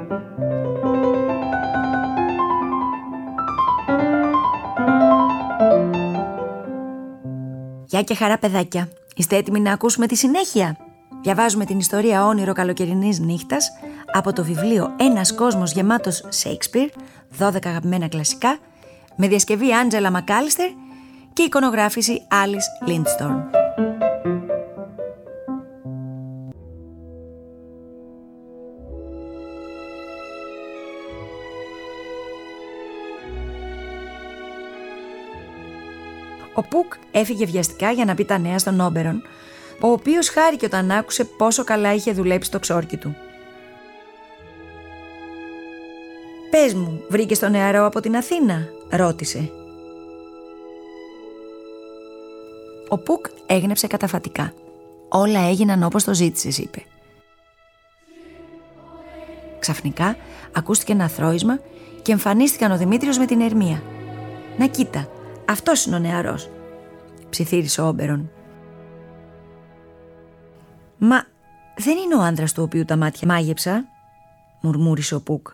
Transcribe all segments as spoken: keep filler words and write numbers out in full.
Γεια και χαρά, παιδάκια. Είστε έτοιμοι να ακούσουμε τη συνέχεια? Διαβάζουμε την ιστορία «Όνειρο καλοκαιρινής νύχτας» από το βιβλίο «Ένας κόσμος γεμάτος Σέιξπιρ», δώδεκα αγαπημένα κλασικά, με διασκευή Άντζελα Μακάλιστερ και εικονογράφηση Άλις Λίντστορμ. Ο Πουκ έφυγε βιαστικά για να πει τα νέα στον Όμπερον, ο οποίος χάρηκε όταν άκουσε πόσο καλά είχε δουλέψει το ξόρκι του. «Πες μου, βρήκες τον νεαρό από την Αθήνα?» ρώτησε. Ο Πουκ έγνεψε καταφατικά. «Όλα έγιναν όπως το ζήτησες», είπε. Ξαφνικά ακούστηκε ένα θρώισμα και εμφανίστηκαν ο Δημήτριος με την Ερμία. «Να κοίτα, αυτός είναι ο νεαρός», ψιθύρισε ο Όμπερον. «Μα δεν είναι ο άντρας του οποίου τα μάτια μάγεψα», μουρμούρισε ο Πουκ.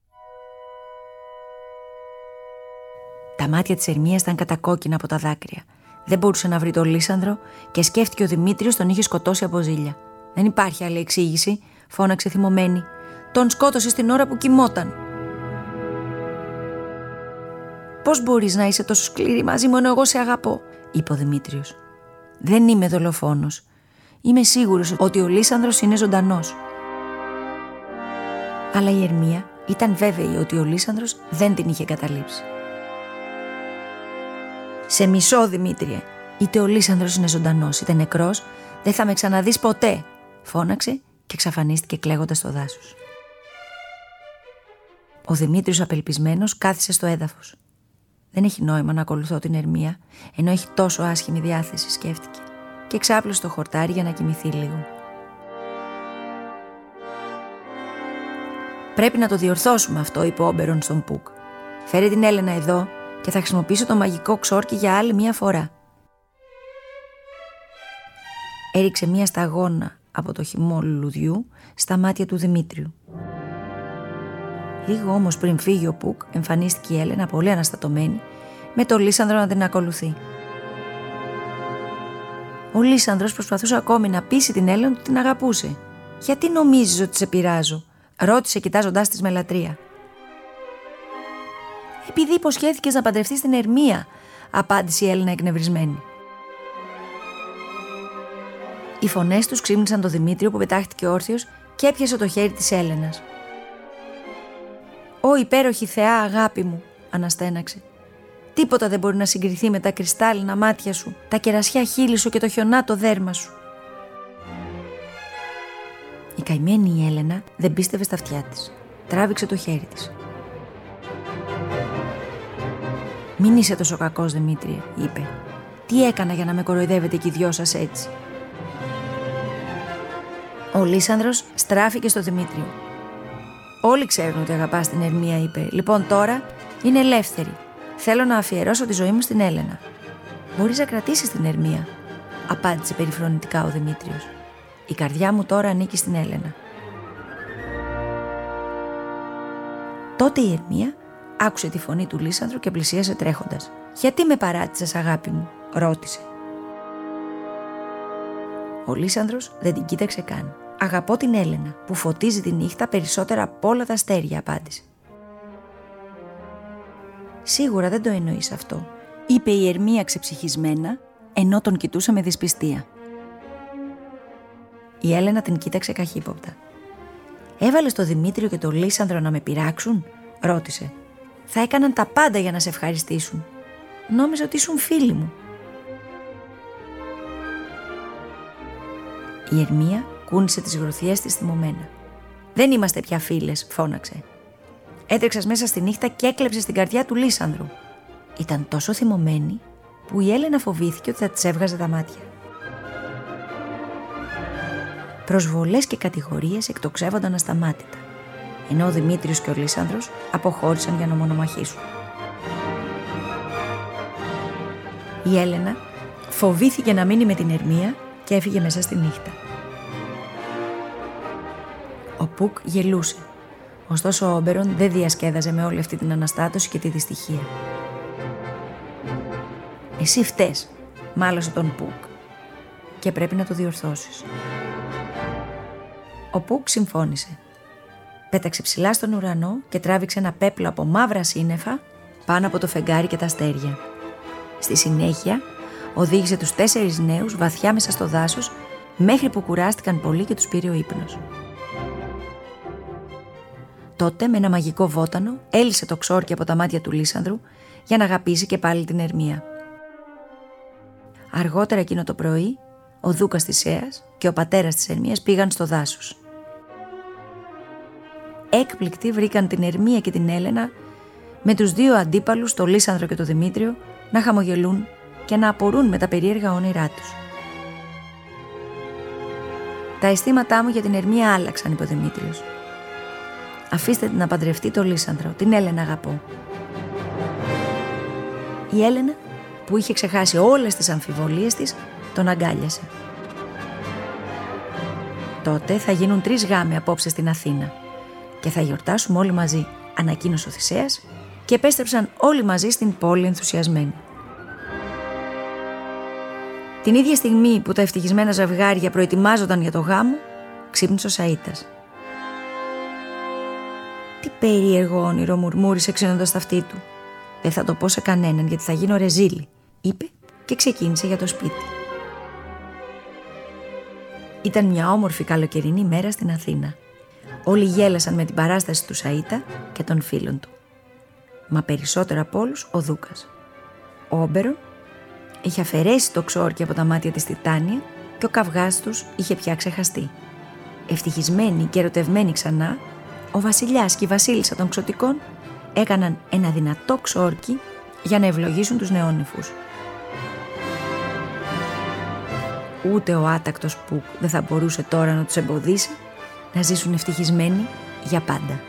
Τα μάτια της Ερμίας ήταν κατακόκκινα από τα δάκρυα. Δεν μπορούσε να βρει τον Λύσανδρο και σκέφτηκε ο Δημήτριος τον είχε σκοτώσει από ζήλια. «Δεν υπάρχει άλλη εξήγηση», φώναξε θυμωμένη. «Τον σκότωσε στην ώρα που κοιμόταν». «Πώς μπορείς να είσαι τόσο σκληρή μαζί μου ενώ εγώ σε αγαπώ?» είπε ο Δημήτριος. «Δεν είμαι δολοφόνος. Είμαι σίγουρος ότι ο Λύσανδρος είναι ζωντανός». Αλλά η Ερμία ήταν βέβαιη ότι ο Λύσανδρος δεν την είχε καταλήψει. «Σε μισώ, Δημήτριε. Είτε ο Λύσανδρος είναι ζωντανός είτε νεκρός, δεν θα με ξαναδείς ποτέ», φώναξε και εξαφανίστηκε κλαίγοντας στο δάσος. Ο Δημήτριος απελπισμένος κάθισε στο έδαφος. «Δεν έχει νόημα να ακολουθώ την Ερμία, ενώ έχει τόσο άσχημη διάθεση», σκέφτηκε, και ξάπλωσε το χορτάρι για να κοιμηθεί λίγο. «Πρέπει να το διορθώσουμε αυτό», είπε ο Όμπερον στον Πουκ. «Φέρε την Έλενα εδώ και θα χρησιμοποιήσω το μαγικό ξόρκι για άλλη μία φορά». Έριξε μία σταγόνα από το χυμό λουλουδιού στα μάτια του Δημήτριου. Λίγο όμως πριν φύγει ο Πουκ, εμφανίστηκε η Έλενα πολύ αναστατωμένη, με το Λύσανδρο να την ακολουθεί. Ο Λύσανδρος προσπαθούσε ακόμη να πείσει την Έλενα ότι την αγαπούσε. «Γιατί νομίζεις ότι σε πειράζω?» ρώτησε κοιτάζοντάς της με λατρεία. «Επειδή υποσχέθηκες να παντρευτείς την Ερμία», απάντησε η Έλενα εκνευρισμένη. Οι φωνές τους ξύπνησαν τον Δημήτριο που πετάχτηκε όρθιος και έπιασε το χέρι της Έλενας. «Ω υπέροχη θεά αγάπη μου», αναστέναξε. «Τίποτα δεν μπορεί να συγκριθεί με τα κρυστάλλινα μάτια σου, τα κερασιά χείλη σου και το χιονάτο δέρμα σου». Η καημένη η Έλενα δεν πίστευε στα αυτιά της. Τράβηξε το χέρι της. «Μην είσαι τόσο κακός, Δημήτριε», είπε. «Τι έκανα για να με κοροϊδεύετε κι οι δυο σας έτσι?» Ο Λύσανδρος στράφηκε στο Δημήτριο. «Όλοι ξέρουν ότι αγαπάς την Ερμία», είπε. «Λοιπόν, τώρα είναι ελεύθερη. Θέλω να αφιερώσω τη ζωή μου στην Έλενα». «Μπορείς να κρατήσεις την Ερμία», απάντησε περιφρονητικά ο Δημήτριος. «Η καρδιά μου τώρα ανήκει στην Έλενα». Τότε η Ερμία άκουσε τη φωνή του Λύσανδρου και πλησίασε τρέχοντας. «Γιατί με παράτησες, αγάπη μου?» ρώτησε. Ο Λύσανδρος δεν την κοίταξε καν. «Αγαπώ την Έλενα που φωτίζει τη νύχτα περισσότερα από όλα τα αστέρια», απάντησε. «Σίγουρα δεν το εννοείς αυτό», είπε η Ερμία ξεψυχισμένα, ενώ τον κοιτούσε με δυσπιστία. Η Έλενα την κοίταξε καχύποπτα. «Έβαλες το Δημήτριο και το Λύσανδρο να με πειράξουν?» ρώτησε. «Θα έκαναν τα πάντα για να σε ευχαριστήσουν. Νόμιζα ότι ήσουν φίλοι μου». Η Ερμία κούνησε τις γροθιές της θυμωμένα. «Δεν είμαστε πια φίλες», φώναξε. «Έτρεξας μέσα στη νύχτα και έκλεψες την καρδιά του Λύσανδρου». Ήταν τόσο θυμωμένη που η Έλενα φοβήθηκε ότι θα της έβγαζε τα μάτια. Προσβολές και κατηγορίες εκτοξεύονταν ασταμάτητα, ενώ ο Δημήτριος και ο Λύσανδρος αποχώρησαν για να μονομαχήσουν. Η Έλενα φοβήθηκε να μείνει με την Ερμία και έφυγε μέσα στη νύχτα. Ο Πουκ γελούσε. Ωστόσο ο Όμπερον δεν διασκέδαζε με όλη αυτή την αναστάτωση και τη δυστυχία. «Εσύ φταίς», μάλωσε τον Πουκ, «και πρέπει να το διορθώσεις». Ο Πουκ συμφώνησε. Πέταξε ψηλά στον ουρανό και τράβηξε ένα πέπλο από μαύρα σύννεφα πάνω από το φεγγάρι και τα αστέρια. Στη συνέχεια οδήγησε τους τέσσερις νέους βαθιά μέσα στο δάσος μέχρι που κουράστηκαν πολύ και τους πήρε ο ύπνος. Τότε με ένα μαγικό βότανο έλυσε το ξόρκι από τα μάτια του Λύσανδρου για να αγαπήσει και πάλι την Ερμία. Αργότερα εκείνο το πρωί ο Δούκας της Αίας και ο πατέρας της Ερμίας πήγαν στο δάσος. Έκπληκτοι βρήκαν την Ερμία και την Έλενα με τους δύο αντίπαλους, τον Λύσανδρο και τον Δημήτριο, να χαμογελούν και να απορούν με τα περίεργα όνειρά τους. «Τα αισθήματά μου για την Ερμία άλλαξαν», είπε ο Δημήτριος. «Αφήστε την να παντρευτεί τον Λύσανδρο, την Έλενα αγαπώ». Η Έλενα, που είχε ξεχάσει όλες τις αμφιβολίες της, τον αγκάλιασε. «Τότε θα γίνουν τρεις γάμοι απόψε στην Αθήνα και θα γιορτάσουμε όλοι μαζί», ανακοίνωσε ο Θησέας και επέστρεψαν όλοι μαζί στην πόλη ενθουσιασμένοι. Την ίδια στιγμή που τα ευτυχισμένα ζευγάρια προετοιμάζονταν για το γάμο, ξύπνησε ο Σαΐτας. «Τι περίεργο όνειρο», μουρμούρισε ξύνοντας τα αυτί του. «Δεν θα το πω σε κανέναν γιατί θα γίνω ρεζίλη», είπε και ξεκίνησε για το σπίτι. Ήταν μια όμορφη καλοκαιρινή μέρα στην Αθήνα. Όλοι γέλασαν με την παράσταση του Σαΐτα και των φίλων του. Μα περισσότερο από όλους ο Δούκας. Ο Όμπερον είχε αφαιρέσει το ξόρκι από τα μάτια της Τιτάνια και ο καυγάς τους είχε πια ξεχαστεί. Ευτυχισμένοι και ερωτευμένοι ξανά, ο βασιλιάς και η βασίλισσα των Ξωτικών έκαναν ένα δυνατό ξόρκι για να ευλογήσουν τους νεόνυφους. Ούτε ο άτακτος Πουκ δεν θα μπορούσε τώρα να τους εμποδίσει να ζήσουν ευτυχισμένοι για πάντα.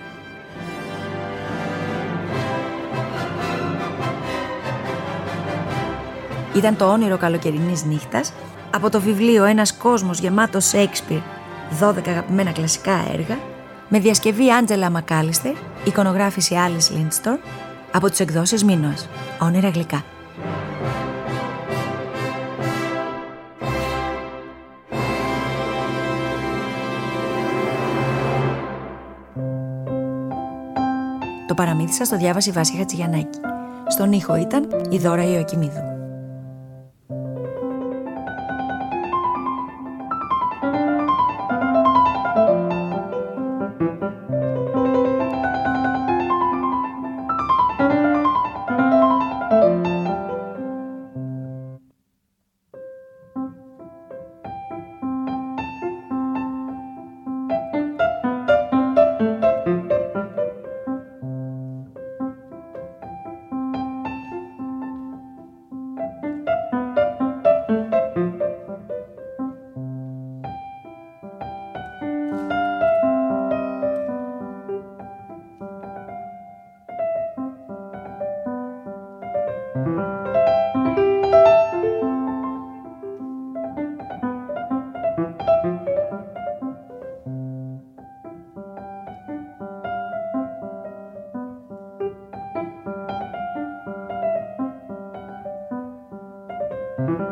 Ήταν το όνειρο καλοκαιρινής νύχτας από το βιβλίο «Ένας κόσμος γεμάτος Σέιξπιρ», δώδεκα αγαπημένα κλασικά έργα, με διασκευή Άντζελα Μακάλιστερ, εικονογράφηση Alice Lindstrom, από τις εκδόσεις Μίνωας. Όνειρα γλυκά. Το παραμύθι σας το διάβασε η Βάσια Χατζηγιαννάκη. Στον ήχο ήταν η Δώρα Ιωακημίδου. Thank you.